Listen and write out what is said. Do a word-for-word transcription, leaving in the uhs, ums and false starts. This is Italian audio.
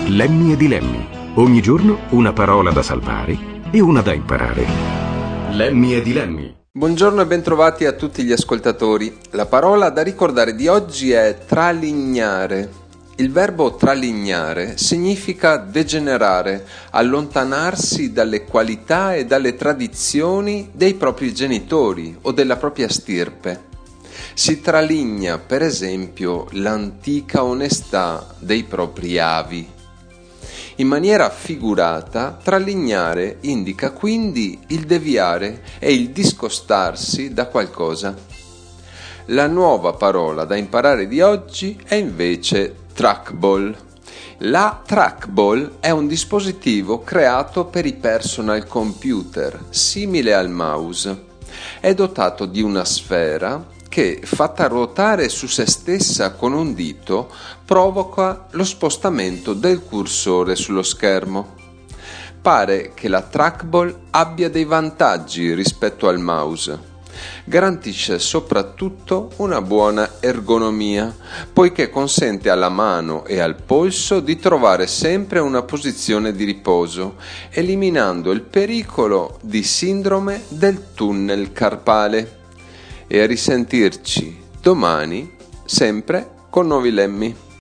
Lemmy e Dilemmi. Ogni giorno una parola da salvare e una da imparare. Lemmy e Dilemmi. Buongiorno e bentrovati a tutti gli ascoltatori. La parola da ricordare di oggi è tralignare. Il verbo tralignare significa degenerare, allontanarsi dalle qualità e dalle tradizioni dei propri genitori o della propria stirpe. Si traligna, per esempio, l'antica onestà dei propri avi. In maniera figurata, tralignare indica quindi il deviare e il discostarsi da qualcosa. La nuova parola da imparare di oggi è invece trackball. La trackball è un dispositivo creato per i personal computer, simile al mouse. È dotato di una sfera che, fatta ruotare su se stessa con un dito, provoca lo spostamento del cursore sullo schermo. Pare che la trackball abbia dei vantaggi rispetto al mouse. Garantisce soprattutto una buona ergonomia, poiché consente alla mano e al polso di trovare sempre una posizione di riposo, eliminando il pericolo di sindrome del tunnel carpale. E a risentirci domani, sempre con nuovi lemmi.